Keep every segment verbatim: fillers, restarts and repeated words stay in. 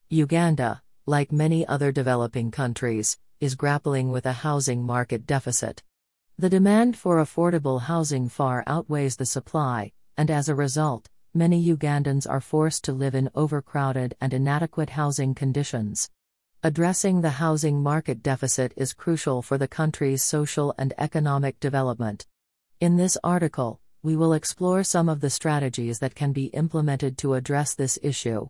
Uganda, like many other developing countries, is grappling with a housing market deficit. The demand for affordable housing far outweighs the supply, and as a result, many Ugandans are forced to live in overcrowded and inadequate housing conditions. Addressing the housing market deficit is crucial for the country's social and economic development. In this article, we will explore some of the strategies that can be implemented to address this issue.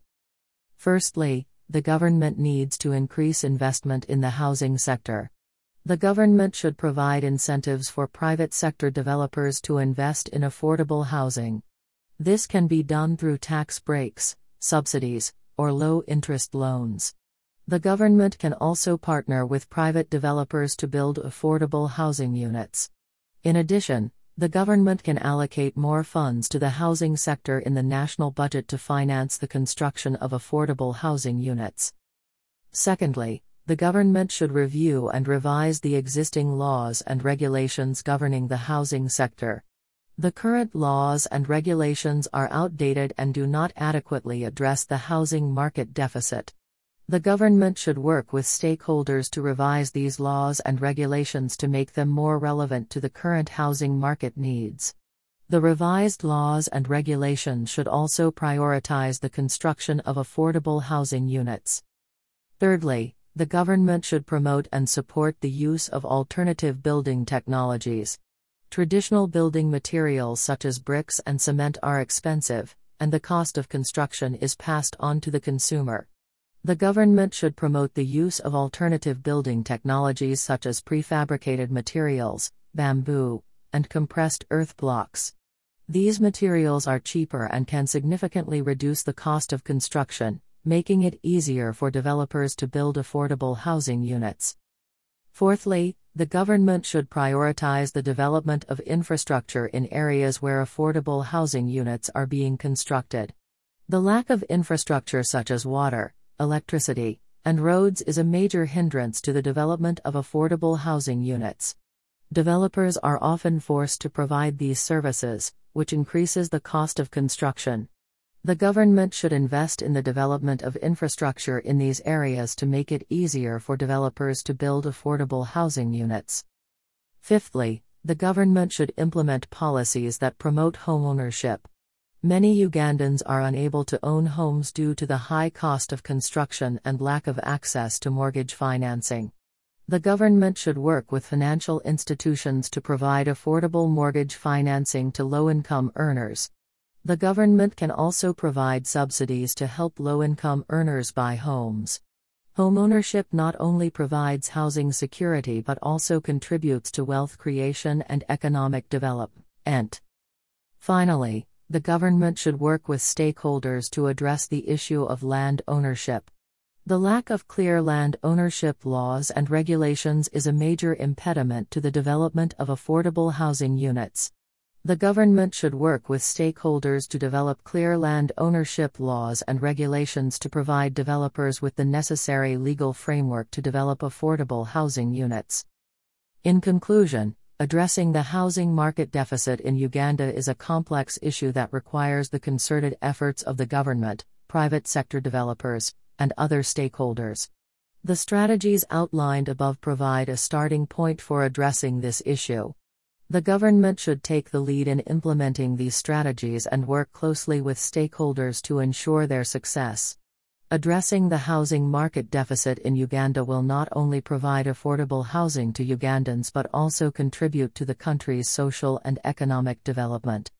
Firstly, the government needs to increase investment in the housing sector. The government should provide incentives for private sector developers to invest in affordable housing. This can be done through tax breaks, subsidies, or low-interest loans. The government can also partner with private developers to build affordable housing units. In addition, the government can allocate more funds to the housing sector in the national budget to finance the construction of affordable housing units. Secondly, the government should review and revise the existing laws and regulations governing the housing sector. The current laws and regulations are outdated and do not adequately address the housing market deficit. The government should work with stakeholders to revise these laws and regulations to make them more relevant to the current housing market needs. The revised laws and regulations should also prioritize the construction of affordable housing units. Thirdly, the government should promote and support the use of alternative building technologies. Traditional building materials such as bricks and cement are expensive, and the cost of construction is passed on to the consumer. The government should promote the use of alternative building technologies such as prefabricated materials, bamboo, and compressed earth blocks. These materials are cheaper and can significantly reduce the cost of construction, making it easier for developers to build affordable housing units. Fourthly, the government should prioritize the development of infrastructure in areas where affordable housing units are being constructed. The lack of infrastructure such as water, electricity, and roads is a major hindrance to the development of affordable housing units. Developers are often forced to provide these services, which increases the cost of construction. The government should invest in the development of infrastructure in these areas to make it easier for developers to build affordable housing units. Fifthly, the government should implement policies that promote homeownership. Many Ugandans are unable to own homes due to the high cost of construction and lack of access to mortgage financing. The government should work with financial institutions to provide affordable mortgage financing to low-income earners. The government can also provide subsidies to help low-income earners buy homes. Homeownership not only provides housing security but also contributes to wealth creation and economic development. Finally, the government should work with stakeholders to address the issue of land ownership. The lack of clear land ownership laws and regulations is a major impediment to the development of affordable housing units. The government should work with stakeholders to develop clear land ownership laws and regulations to provide developers with the necessary legal framework to develop affordable housing units. In conclusion, addressing the housing market deficit in Uganda is a complex issue that requires the concerted efforts of the government, private sector developers, and other stakeholders. The strategies outlined above provide a starting point for addressing this issue. The government should take the lead in implementing these strategies and work closely with stakeholders to ensure their success. Addressing the housing market deficit in Uganda will not only provide affordable housing to Ugandans but also contribute to the country's social and economic development.